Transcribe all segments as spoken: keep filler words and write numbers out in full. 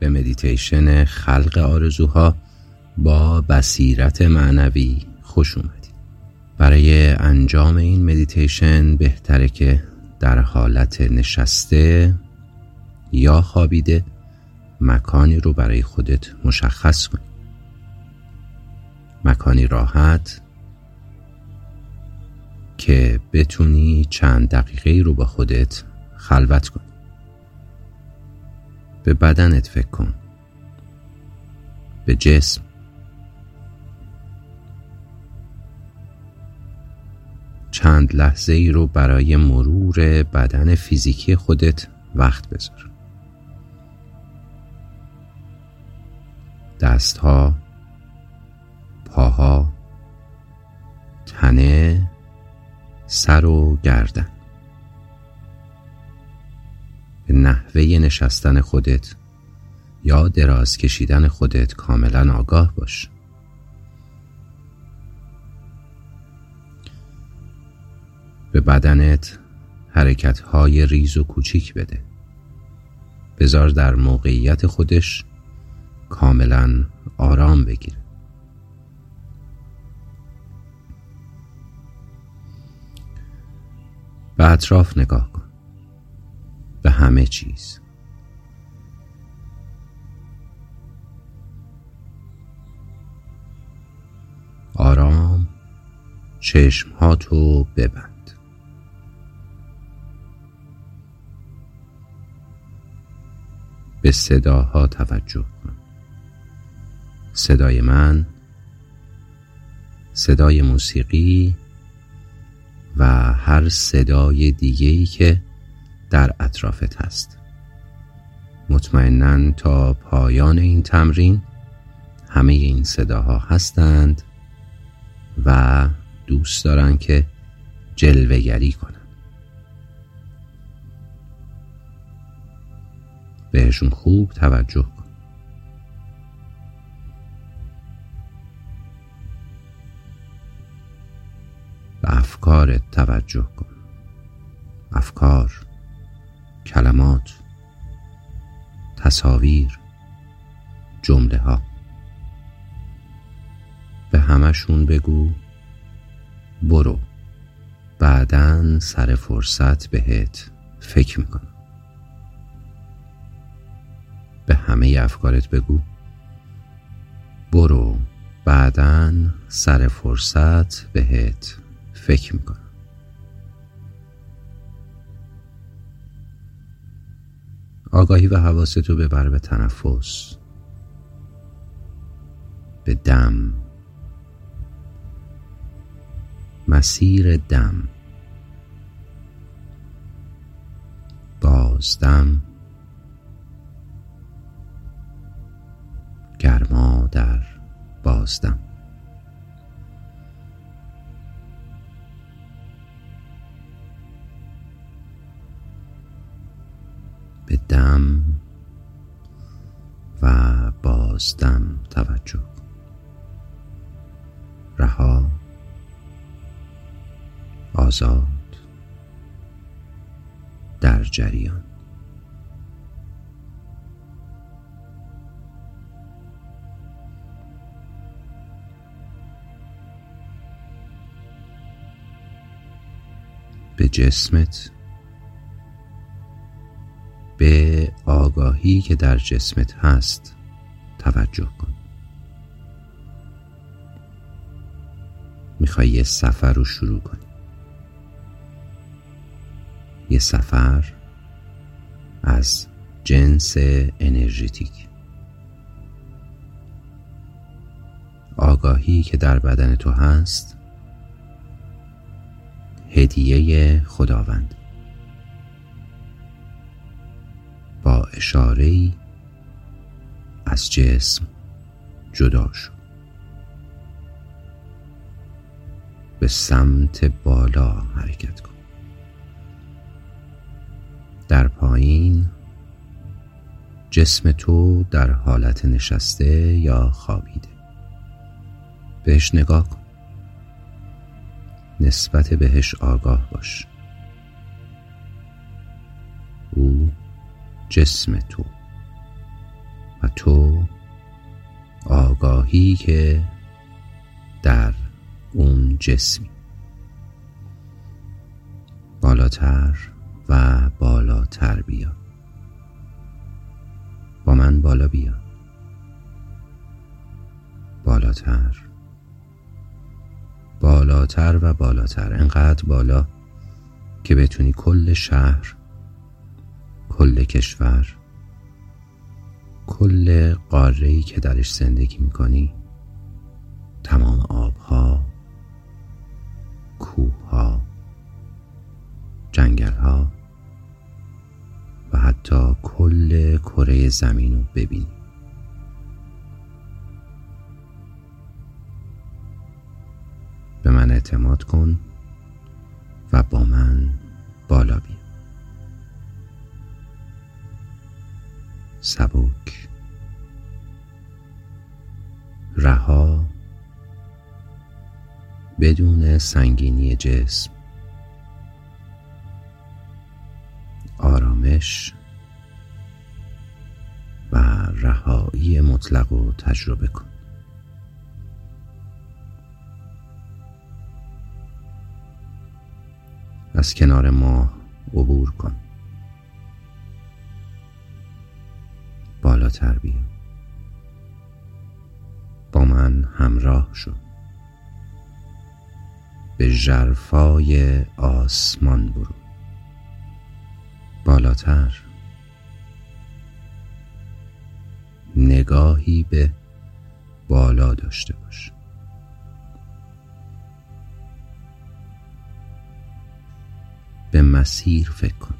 به مدیتیشن خلق آرزوها با بصیرت معنوی خوش اومدید. برای انجام این مدیتیشن بهتره که در حالت نشسته یا خوابیده مکانی رو برای خودت مشخص کنی. مکانی راحت که بتونی چند دقیقه رو با خودت خلوت کنی. به بدنت فکر کن، به جسم. چند لحظه ای رو برای مرور بدن فیزیکی خودت وقت بذار. دستها، پاها، تنه، سر و گردن. به نحوه نشستن خودت یا دراز کشیدن خودت کاملا آگاه باش. به بدنت حرکت‌های ریز و کوچیک بده. بذار در موقعیت خودش کاملا آرام بگیره. به اطراف نگاه کن، به همه چیز. آرام چشمهاتو ببند. به صداها توجه کن. صدای من، صدای موسیقی و هر صدای دیگه‌ای که در اطرافت هست. مطمئناً تا پایان این تمرین همه این صداها هستند و دوست دارن که جلوه‌گری کنن. بهشون خوب توجه کن. به افکارت توجه کن. افکار، کلمات، تصاویر، جمله ها. به همشون بگو برو، بعداً سر فرصت بهت فکر میکنم. به همه افکارت بگو برو، بعداً سر فرصت بهت فکر میکنم. آگاهی و حواستو ببر به تنفس، به دم، مسیر دم، بازدم، گرما در بازدم. به دم و بازدم توجه. رها، آزاد، در جریان. به جسمت، به آگاهی که در جسمت هست توجه کن. میخوای یه سفر رو شروع کنی. یه سفر از جنس انرژیتیک. آگاهی که در بدن تو هست هدیه خداوند. با اشاره‌ای از جسم جدا شو. به سمت بالا حرکت کن. در پایین جسم تو در حالت نشسته یا خوابیده. بهش نگاه کن. نسبت بهش آگاه باش. او جسم تو تو آگاهی که در اون جسمی. بالاتر و بالاتر بیا. با من بالا بیا. بالاتر، بالاتر و بالاتر، انقدر بالا که بتونی کل شهر، کل کشور، کل قاره‌ای که درش زندگی میکنی، تمام آبها، کوهها، جنگلها و حتی کل کره زمین رو ببینی. به من اعتماد کن و با من بالا بیا. سبک، رها، بدون سنگینی جسم، آرامش و رهایی مطلق رو تجربه کن. از کنار ماه عبور کن. بالاتر بیا. با من همراه شو. به ژرفای آسمان برو. بالاتر. نگاهی به بالا داشته باش. به مسیر فکر کن.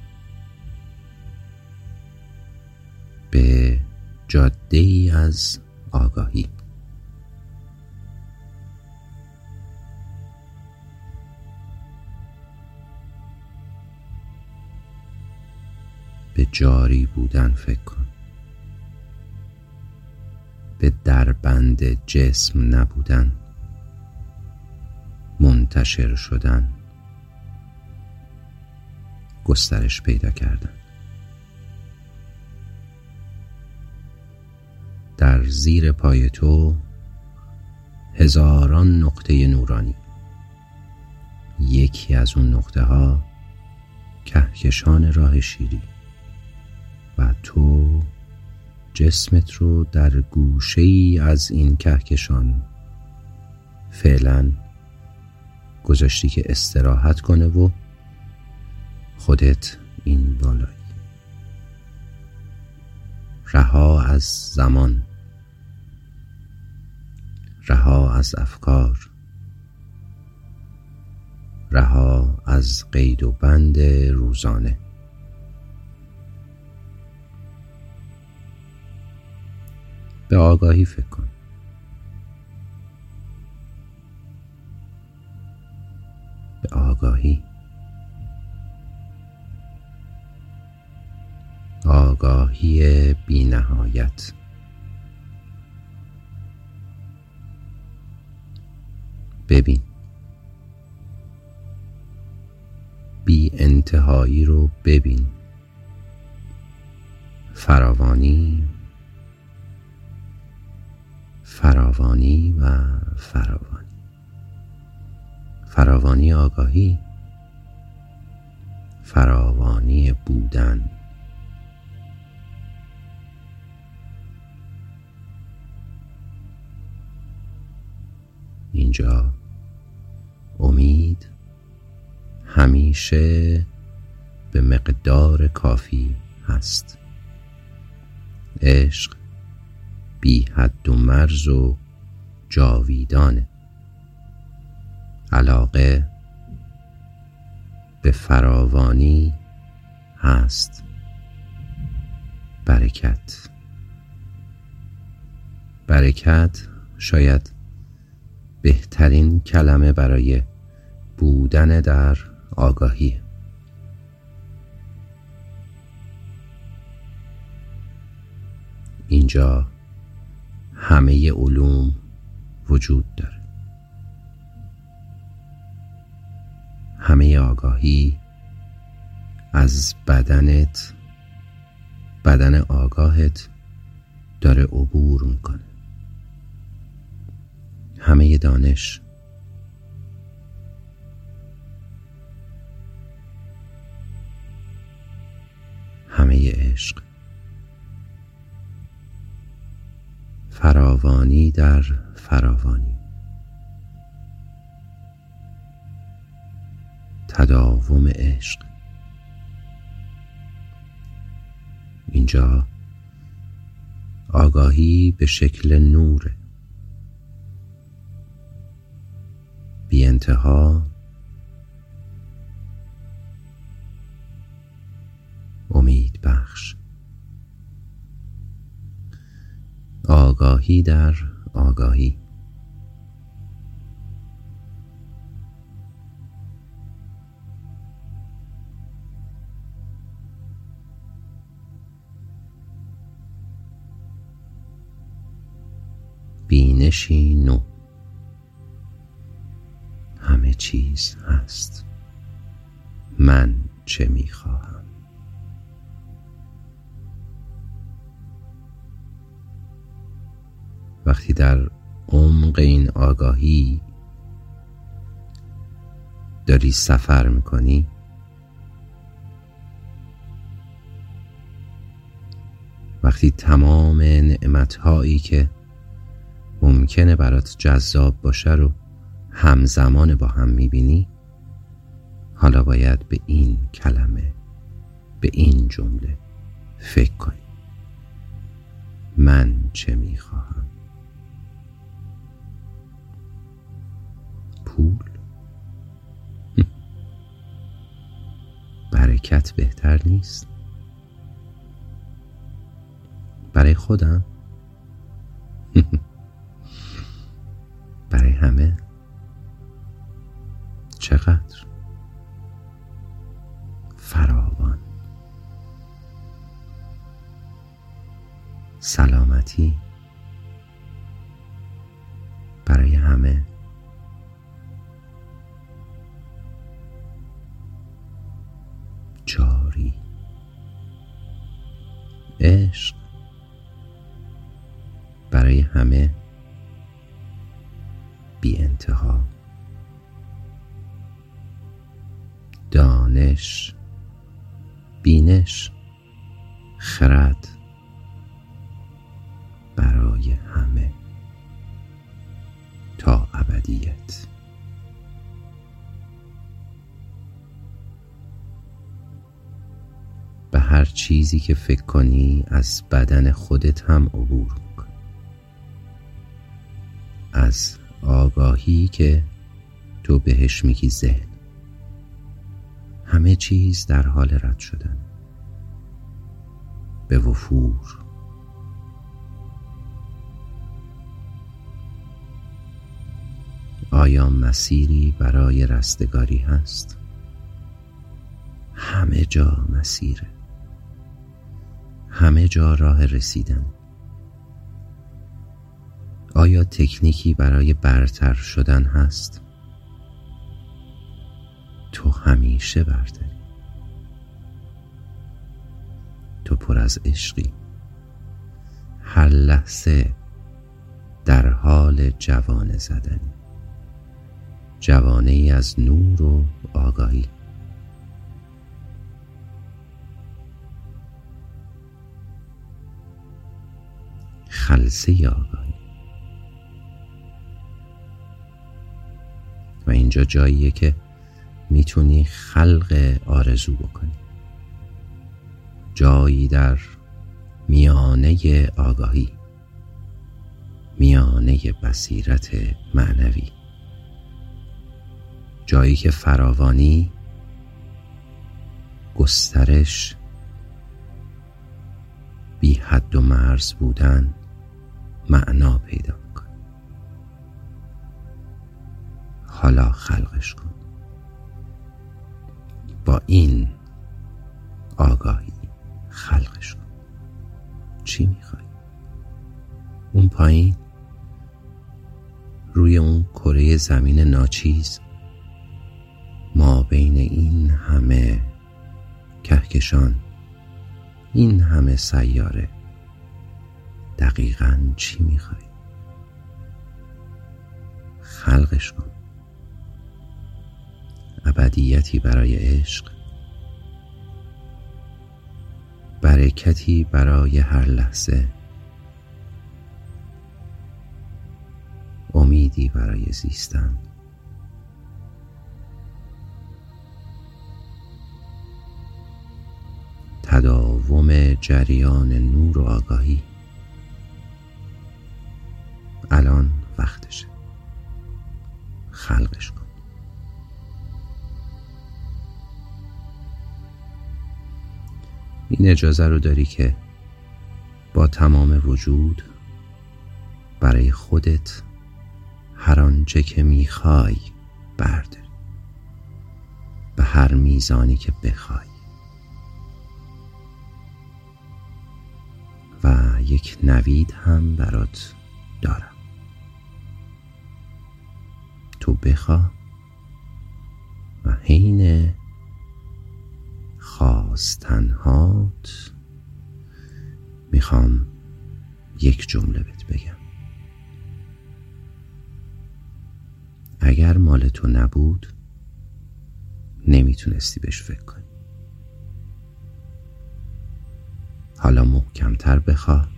به جاده ای از آگاهی. به جاری بودن فکر کن. به دربند جسم نبودن، منتشر شدن، گسترش پیدا کردن. در زیر پای تو هزاران نقطه نورانی. یکی از اون نقطه ها کهکشان راه شیری و تو جسمت رو در گوشه ای از این کهکشان فعلا گذاشتی که استراحت کنه و خودت این بالایی. رها از زمان، رها از افکار، رها از قید و بند روزانه. به آگاهی فکر کن. به آگاهی. آگاهی بی نهایت. ببین. بی انتهایی رو ببین. فراوانی، فراوانی و فراوانی. فراوانی آگاهی، فراوانی بودن. اینجا امید همیشه به مقدار کافی هست. عشق بی حد و مرز و جاویدانه. علاقه به فراوانی هست. برکت. برکت شاید بهترین کلمه برای بودن در آگاهی. اینجا همه علوم وجود داره. همه آگاهی از بدنت، بدن آگاهت داره عبور میکنه. همه دانش، همه عشق، فراوانی در فراوانی، تداوم عشق. اینجا آگاهی به شکل نور بی انتها، امید بخش، آگاهی در آگاهی. بینشی نو، همه چیز هست. من چه میخواهم؟ وقتی در عمق این آگاهی داری سفر میکنی، وقتی تمام نعمتهایی که ممکنه برات جذاب باشه رو همزمان با هم میبینی، حالا باید به این کلمه، به این جمله فکر کنی. من چه میخواهم؟ پول؟ برکت بهتر نیست؟ برای خودم؟ برای همه؟ چقدر؟ فراوان. سلامتی؟ برای همه؟ جاری؟ عشق؟ برای همه؟ بی انتها؟ دانش؟ بینش؟ خرد؟ برای همه تا ابدیت. به هر چیزی که فکر کنی از بدن خودت هم عبور کن. از آگاهی که تو بهش میگی ذهن، همه چیز در حال رد شدن به وفور. آیا مسیری برای رستگاری هست؟ همه جا مسیره، همه جا راه رسیدن. آیا تکنیکی برای برتر شدن هست؟ تو همیشه برتری. تو پر از عشقی، هر لحظه در حال جوانه زدنی، جوانه ای از نور و آگاهی. خلسه آگاهی. و اینجا جاییه که میتونی خلق آرزو بکنی، جایی در میانه آگاهی، میانه بصیرت معنوی، جایی که فراوانی، گسترش، بی حد و مرز بودن معنا پیدا میکنه. حالا خلقش کن با این آگاهی. خلقش کن. چی میخوای؟ اون پایین روی اون کره زمین ناچیز، ما بین این همه کهکشان، این همه سیاره، دقیقاً چی میخوای؟ خلقش کن. ابدیتی برای عشق، برکتی برای هر لحظه، امیدی برای زیستن. تداوم جریان نور و آگاهی. الان وقتشه. خلقش کن. این اجازه رو داری که با تمام وجود برای خودت هر آنچه که میخوای برداری، به هر میزانی که بخوای. و یک نوید هم برات دارم. تو بخواه و حین خواستنهات میخوام یک جمله بهت بگم. اگر مال تو نبود نمیتونستی بهش فکر کنی. حالا محکمتر بخواه،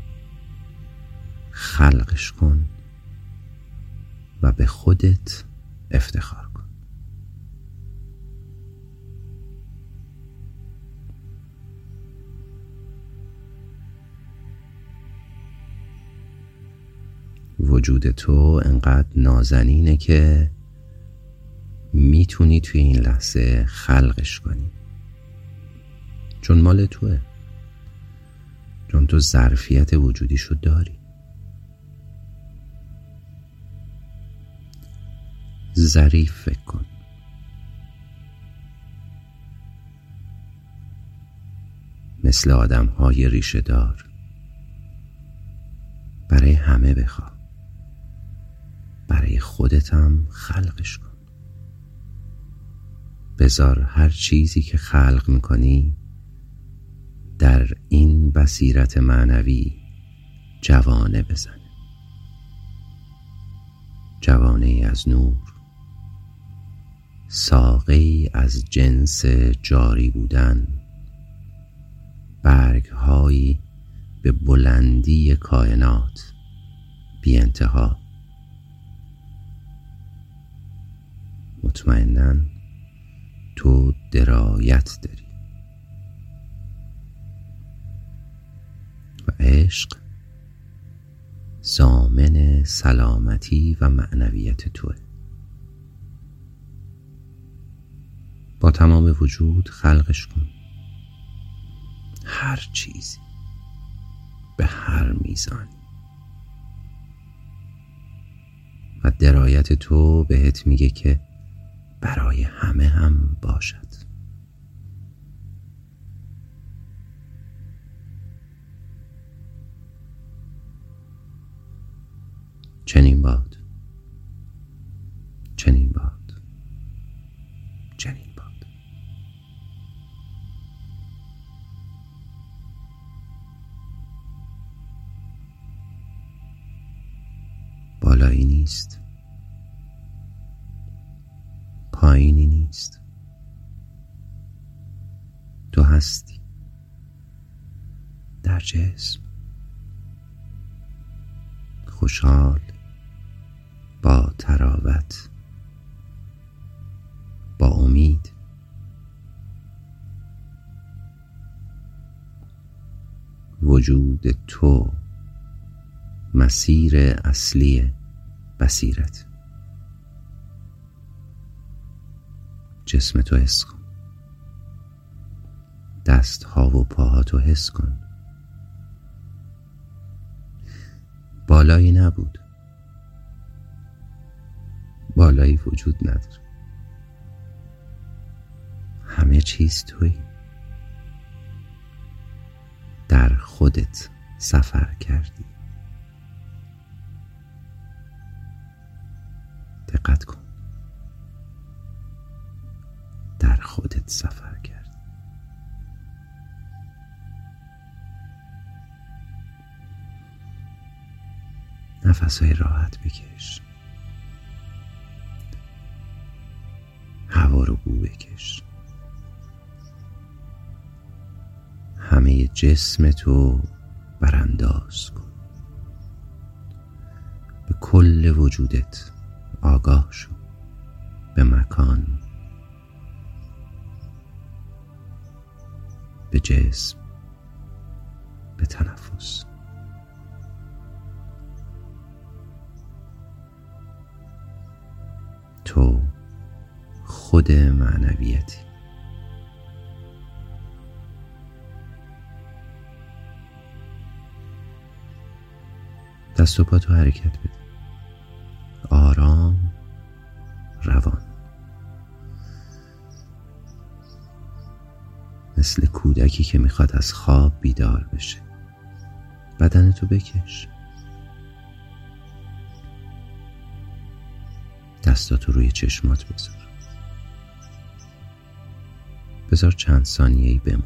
خلقش کن و به خودت افتخار کن. وجود تو انقدر نازنینه که میتونی توی این لحظه خلقش کنی، چون مال توه، چون تو ظرفیت وجودیشو داری. ظریف فکر کن. مثل آدم های ریشه دار برای همه بخواه، برای خودت هم خلقش کن. بذار هر چیزی که خلق میکنی در این بصیرت معنوی جوانه بزنه. جوانه ای از نور، ساقه ای از جنس جاری بودن، برگ هایی به بلندی کائنات بی انتها. مطمئناً تو درایت داری و عشق ضامن سلامتی و معنویت توه. با تمام وجود خلقش کن. هر چیزی، به هر میزانی. و درایت تو بهت میگه که برای همه هم باشد. چنین باد، چنین باد، چنین باد. بالایی نیست، پایینی نیست. تو هستی در جسم، خوشحال، با تراوت، با امید. وجود تو مسیر اصلی بصیرت. جسم تو حس کن. دست ها و پاها تو حس کن. بالایی نبود، بالایی وجود نداره. همه چیز توی. در خودت سفر کردی. دقت کن. در خودت سفر کردی. نفسهای راحت بکش. هوا رو بو بکش. همه جسم تو برانداز کن. به کل وجودت آگاه شو. به مکان، به جسم، به تنفس. تو خود معنویتی. دست و پا تو حرکت بده. آرام، روان. مثل کودکی که میخواد از خواب بیدار بشه. بدنتو بکش. دستاتو روی چشمات بذار. بذار چند ثانیه‌ای بمون.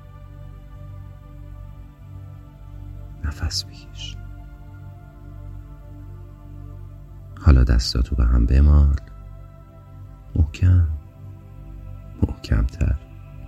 نفس بکش. حالا دستاتو به هم بمال. محکم، محکم‌تر.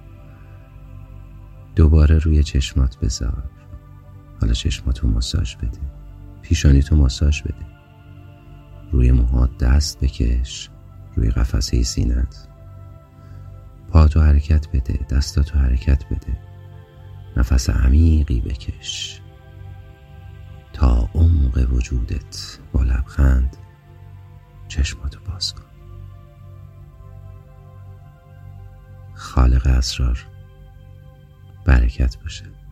دوباره روی چشمات بذار. حالا چشماتو ماساژ بده. پیشانیتو ماساژ بده. روی موهات دست بکش. روی قفسه سینت. پاتو حرکت بده. دستاتو حرکت بده. نفس عمیقی بکش تا عمق وجودت با لبخند چشماتو باز کن. خالق اسرار برکت باشه.